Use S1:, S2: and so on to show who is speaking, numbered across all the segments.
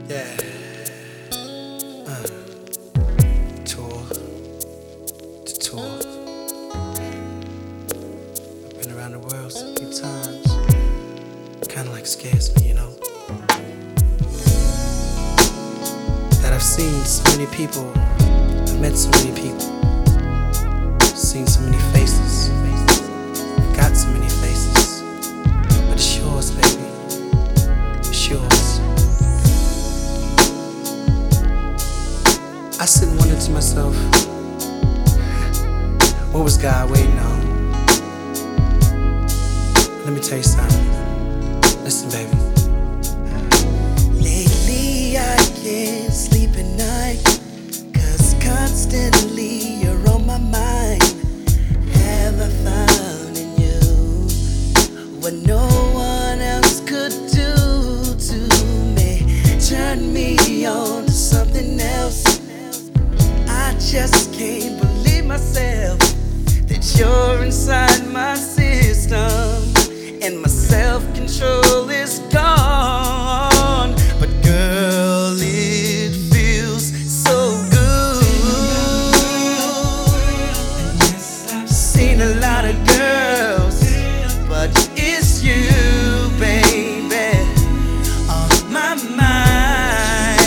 S1: Yeah. Tour. To tour. I've been around the world so many times. Kinda like scares me, you know. That I've seen so many people. I've met so many people. Seen so many faces. Got so many faces. But it's yours, baby. It's yours. I sit and wonder to myself, what was God waiting on? Let me tell you something. Listen, baby.
S2: Lately I can't sleep at night, 'cause constantly you're on my mind. Have I found in you what no one else could do to me? Turn me on to something else. I just can't believe myself that you're inside my system, and my self-control is gone. But girl, it feels so good. I've seen a lot of girls, but it's you, baby, on my mind.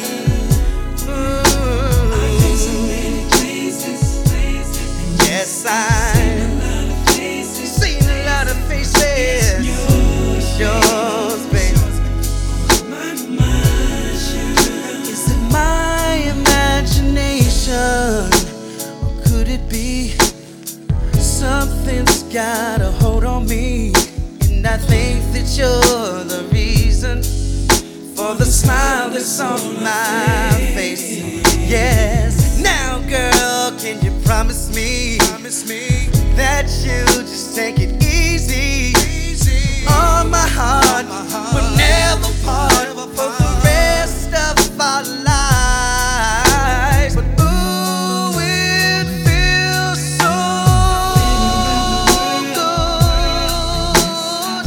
S2: Ooh. I've been so many places, yes, I've seen a lot of faces. Yours, baby. Is it my imagination, or could it be something's got a hold on me? And I think that you're the reason for the smile that's on my face. Yes. Now, girl, can you promise me that you'll just take it easy? On my heart, we'll never part for the rest of our lives. But ooh, it feels so good.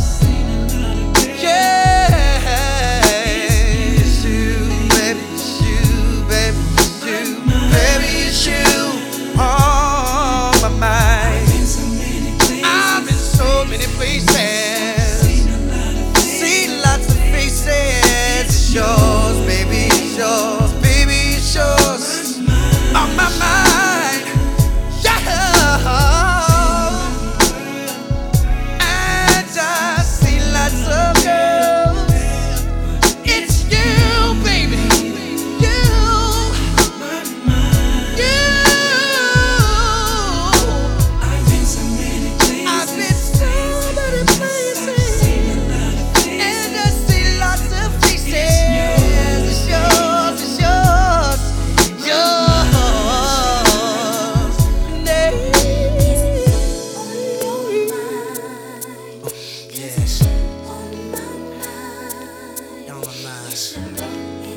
S2: Yeah, it's you, baby, it's you, baby, it's you, baby, it's you on my mind. I've been so many places, seen lots of faces. It's yours, baby, it's yours, baby, it's yours, on my mind. Yeah, and I see lots of girls. It's you, baby, you, you. I've been so many places, and I see lots of faces. It's yours, it's yours, yours. Yes. On my mind.